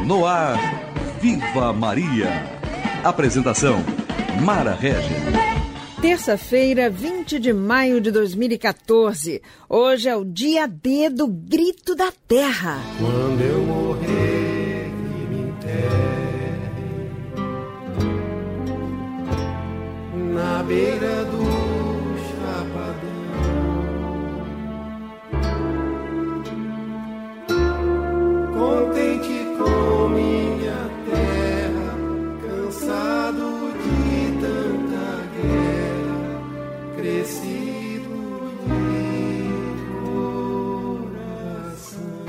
No ar, Viva Maria. Apresentação, Mara Régia. Terça-feira, 20 de maio de 2014. Hoje é o dia D do Grito da Terra. Quando eu morrer, que me enterre na beira do chapadão, contente com minha terra, cansado de tanta guerra, crescido de coração.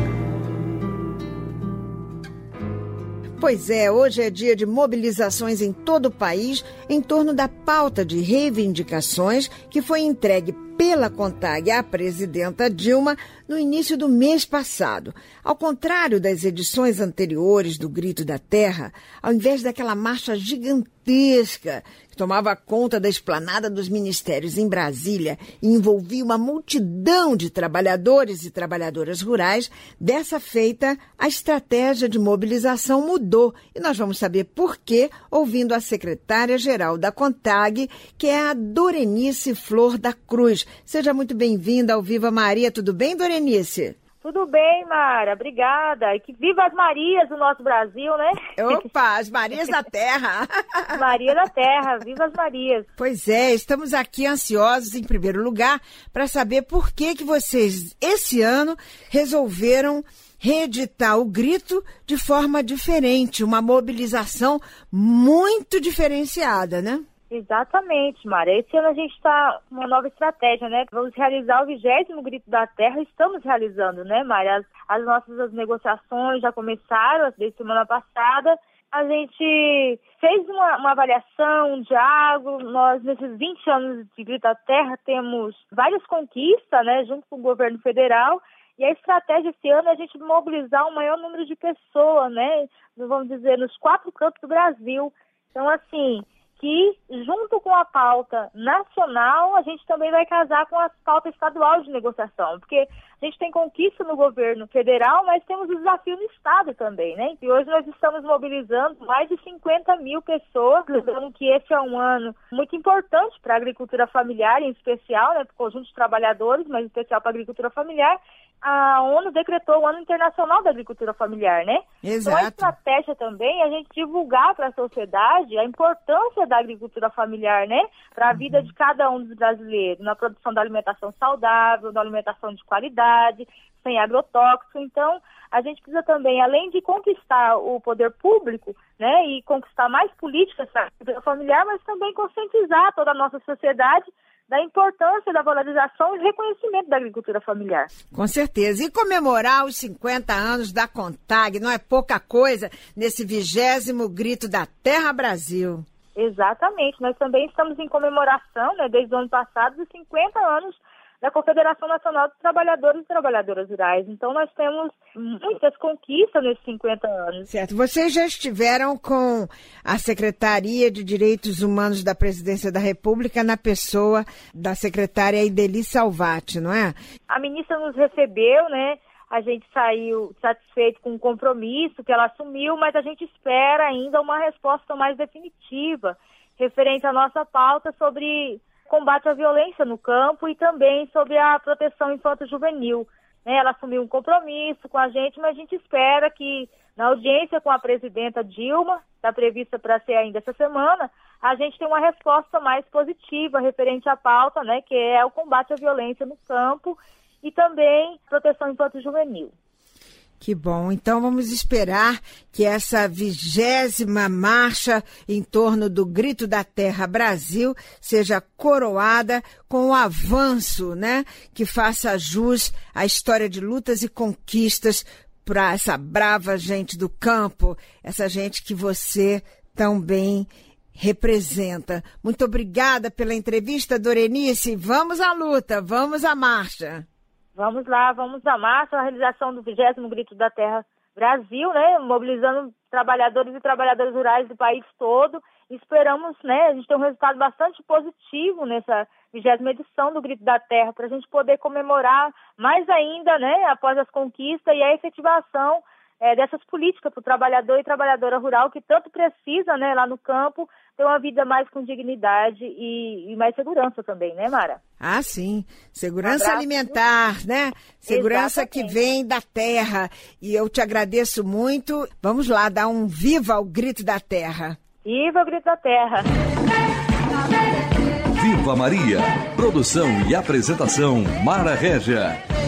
Pois é, hoje é dia de mobilizações em todo o país em torno da pauta de reivindicações que foi entregue pela CONTAG à presidenta Dilma no início do mês passado. Ao contrário das edições anteriores do Grito da Terra, ao invés daquela marcha gigantesca que tomava conta da esplanada dos ministérios em Brasília e envolvia uma multidão de trabalhadores e trabalhadoras rurais, dessa feita a estratégia de mobilização mudou. E nós vamos saber por quê, ouvindo a secretária-geral da CONTAG, que é a Dorenice Flor da Cruz. Seja muito bem-vinda ao Viva Maria. Tudo bem, Dorenice? Tudo bem, Mara. Obrigada. E que viva as Marias do nosso Brasil, né? Opa, as Marias da Terra. Maria da Terra. Viva as Marias. Pois é, estamos aqui ansiosos, em primeiro lugar, para saber por que vocês, esse ano, resolveram reeditar o grito de forma diferente, uma mobilização muito diferenciada, né? Exatamente, Mara. Esse ano a gente está com uma nova estratégia, né? Vamos realizar o 20º Grito da Terra. Estamos realizando, né, Mara? As nossas negociações já começaram desde semana passada. A gente fez uma avaliação, um diálogo. Nós, nesses 20 anos de Grito da Terra, temos várias conquistas, né, junto com o governo federal. E a estratégia esse ano é a gente mobilizar um maior número de pessoas, né? Vamos dizer, nos 4 cantos do Brasil. Então, assim, que junto com a pauta nacional, a gente também vai casar com a pauta estadual de negociação, porque a gente tem conquista no governo federal, mas temos o desafio no estado também, né? E hoje nós estamos mobilizando mais de 50 mil pessoas, lembrando que esse é um ano muito importante para a agricultura familiar, em especial, né, para o conjunto de trabalhadores, mas em especial para a agricultura familiar. A ONU decretou o Ano Internacional da Agricultura Familiar, né? Exato. Então a estratégia também é a gente divulgar para a sociedade a importância da agricultura familiar, né? Para a vida de cada um dos brasileiros, na produção da alimentação saudável, da alimentação de qualidade, sem agrotóxico. Então, a gente precisa também, além de conquistar o poder público, né? E conquistar mais políticas para a agricultura familiar, mas também conscientizar toda a nossa sociedade da importância da valorização e reconhecimento da agricultura familiar. Com certeza. E comemorar os 50 anos da CONTAG não é pouca coisa nesse 20º Grito da Terra Brasil. Exatamente. Nós também estamos em comemoração, né, desde o ano passado, dos 50 anos da Confederação Nacional dos Trabalhadores e Trabalhadoras Rurais. Então, nós temos muitas conquistas nesses 50 anos. Certo. Vocês já estiveram com a Secretaria de Direitos Humanos da Presidência da República na pessoa da secretária Ideli Salvati, não é? A ministra nos recebeu, né? A gente saiu satisfeito com o compromisso que ela assumiu, mas a gente espera ainda uma resposta mais definitiva referente à nossa pauta sobre combate à violência no campo e também sobre a proteção infanto-juvenil. Ela assumiu um compromisso com a gente, mas a gente espera que na audiência com a presidenta Dilma, está prevista para ser ainda essa semana, a gente tenha uma resposta mais positiva referente à pauta, né, que é o combate à violência no campo e também proteção infanto-juvenil. Que bom. Então vamos esperar que essa 20ª marcha em torno do Grito da Terra Brasil seja coroada com o avanço, né? Que faça jus à história de lutas e conquistas para essa brava gente do campo, essa gente que você tão bem representa. Muito obrigada pela entrevista, Dorenice. Vamos à luta, vamos à marcha. Vamos lá, vamos à marcha, a realização do 20º Grito da Terra Brasil, né, mobilizando trabalhadores e trabalhadoras rurais do país todo. Esperamos, né, a gente tem um resultado bastante positivo nessa 20ª edição do Grito da Terra, para a gente poder comemorar mais ainda, né, após as conquistas e a efetivação dessas políticas para o trabalhador e trabalhadora rural que tanto precisa, né, lá no campo, ter uma vida mais com dignidade e mais segurança também, né, Mara? Ah, sim. Segurança alimentar, né? Segurança que vem da terra. E eu te agradeço muito. Vamos lá, dar um viva ao Grito da Terra. Viva o Grito da Terra! Viva Maria! Produção e apresentação Mara Régia.